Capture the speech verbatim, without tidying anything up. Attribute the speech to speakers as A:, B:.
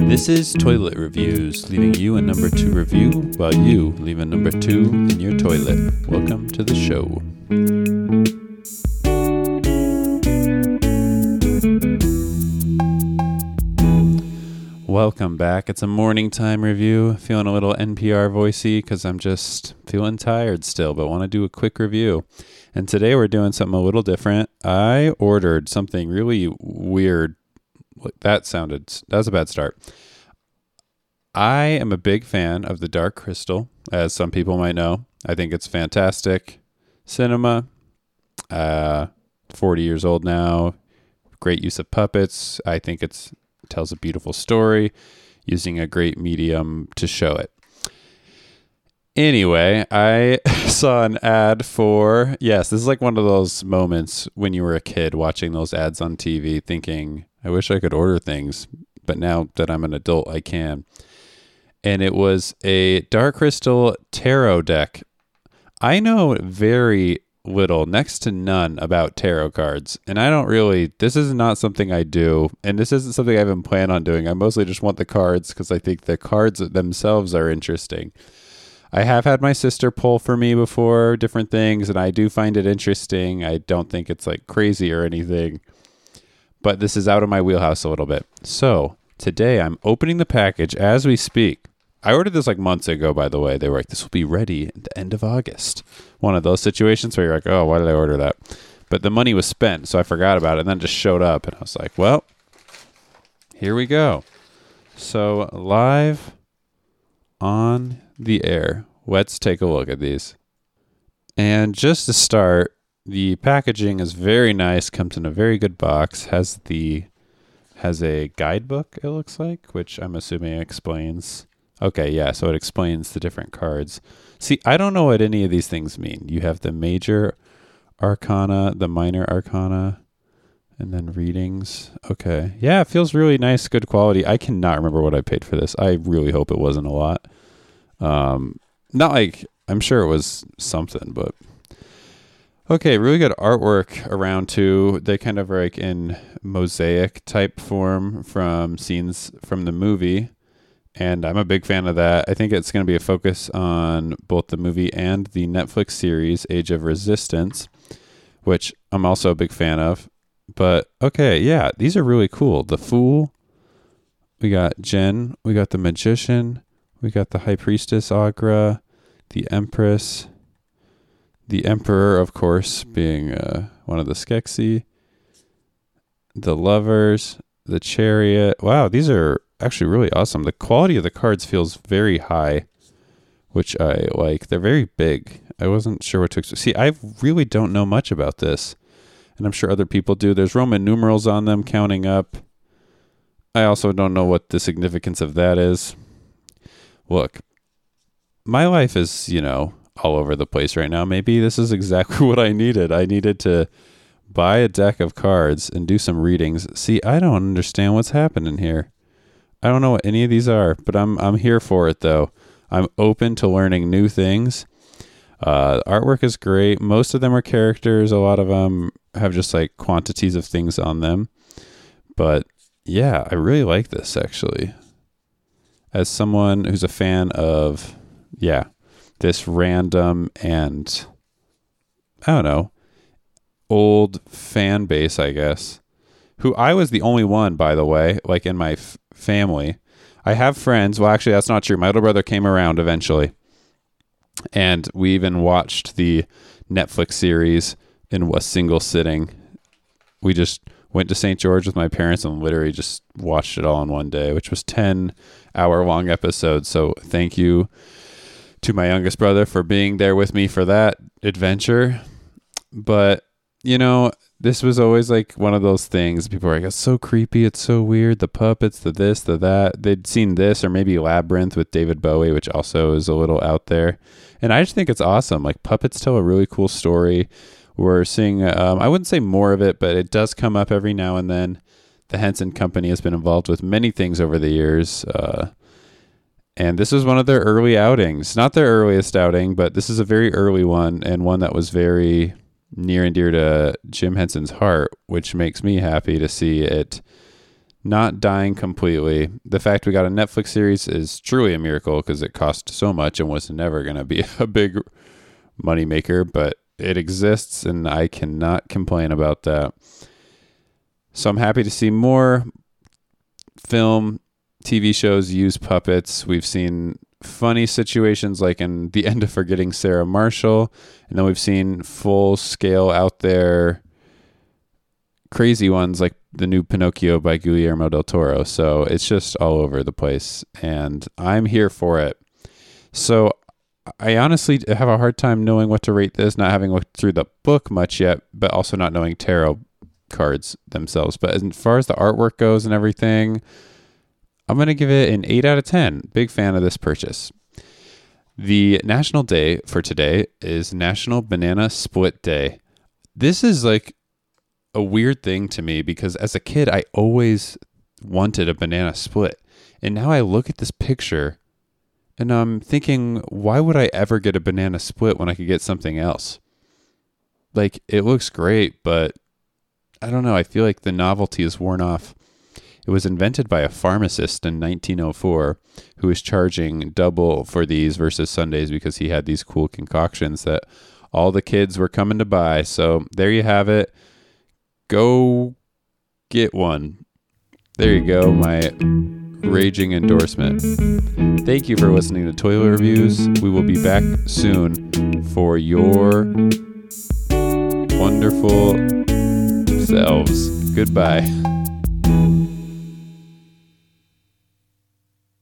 A: This is Toilet Reviews, leaving you a number two review while you leave a number two in your toilet. Welcome to the show. Welcome back. It's a morning time review. Feeling a little N P R voicey because I'm just feeling tired still, but want to do a quick review. And today we're doing something a little different. I ordered something really weird. That sounded, that was a bad start. I am a big fan of the Dark Crystal, as some people might know. I think it's fantastic cinema. Uh, forty years old now. Great use of puppets. I think it's tells a beautiful story using a great medium to show it. Anyway, I saw an ad for, yes, this is like one of those moments when you were a kid watching those ads on T V thinking, I wish I could order things, but now that I'm an adult, I can. And it was a Dark Crystal tarot deck. I know very little, next to none, about tarot cards. And I don't really, this is not something I do. And this isn't something I even plan on doing. I mostly just want the cards because I think the cards themselves are interesting. I have had my sister pull for me before different things, and I do find it interesting. I don't think it's like crazy or anything. But this is out of my wheelhouse a little bit. So today I'm opening the package as we speak. I ordered this like months ago, by the way. They were like, this will be ready at the end of August. One of those situations where you're like, oh, why did I order that? But the money was spent, so I forgot about it, and then it just showed up. And I was like, well, here we go. So live on the air. Let's take a look at these. And just to start, the packaging is very nice, comes in a very good box, has the has a guidebook, it looks like, which I'm assuming explains. Okay, yeah, so it explains the different cards. See, I don't know what any of these things mean. You have the major arcana, the minor arcana, and then readings. Okay. Yeah, it feels really nice, good quality. I cannot remember what I paid for this. I really hope it wasn't a lot. Um, not like, I'm sure it was something, but okay, really good artwork around too. They kind of are like in mosaic type form from scenes from the movie. And I'm a big fan of that. I think it's going to be a focus on both the movie and the Netflix series, Age of Resistance, which I'm also a big fan of. But okay, yeah, these are really cool. The Fool, we got Jen, we got the Magician, we got the High Priestess Agra, the Empress, the Emperor, of course, being uh, one of the Skeksis, the Lovers, the Chariot. Wow, these are actually really awesome. The quality of the cards feels very high, which I like. They're very big. I wasn't sure what to expect. See, I really don't know much about this, and I'm sure other people do. There's Roman numerals on them counting up. I also don't know what the significance of that is. Look, my life is, you know, all over the place right now. Maybe this is exactly what I needed. I needed to buy a deck of cards and do some readings. See, I don't understand what's happening here. I don't know what any of these are, but I'm I'm here for it though. I'm open to learning new things. Uh, artwork is great. Most of them are characters. A lot of them have just like quantities of things on them. But yeah, I really like this actually. As someone who's a fan of, yeah, this random and, I don't know, old fan base, I guess, who I was the only one, by the way, like in my f- family. I have friends. Well, actually, that's not true. My little brother came around eventually. And we even watched the Netflix series in a single sitting. We just went to Saint George with my parents and literally just watched it all in one day, which was ten hour long episodes. So thank you to my youngest brother for being there with me for that adventure. But, you know, this was always like one of those things. People are like, it's so creepy. It's so weird. The puppets, the this, the that. They'd seen this or maybe Labyrinth with David Bowie, which also is a little out there. And I just think it's awesome. Like puppets tell a really cool story. We're seeing, um, I wouldn't say more of it, but it does come up every now and then. The Henson Company has been involved with many things over the years. Uh, and this was one of their early outings. Not their earliest outing, but this is a very early one and one that was very near and dear to Jim Henson's heart, which makes me happy to see it not dying completely. The fact we got a Netflix series is truly a miracle because it cost so much and was never going to be a big moneymaker, but it exists and I cannot complain about that. So I'm happy to see more film, T V shows use puppets. We've seen funny situations like in the end of Forgetting Sarah Marshall, and then we've seen full scale out there crazy ones like the new Pinocchio by Guillermo del Toro. So it's just all over the place and I'm here for it. So I honestly have a hard time knowing what to rate this, not having looked through the book much yet, but also not knowing tarot cards themselves. But as far as the artwork goes and everything, I'm going to give it an eight out of ten. Big fan of this purchase. The national day for today is National Banana Split Day. This is like a weird thing to me because as a kid, I always wanted a banana split. And now I look at this picture and I'm thinking, why would I ever get a banana split when I could get something else? Like, it looks great, but I don't know. I feel like the novelty is worn off. It was invented by a pharmacist in nineteen oh four who was charging double for these versus Sundays because he had these cool concoctions that all the kids were coming to buy. So there you have it. Go get one. There you go. My raging endorsement. Thank you for listening to Toilet Reviews. We will be back soon for your wonderful selves. Goodbye.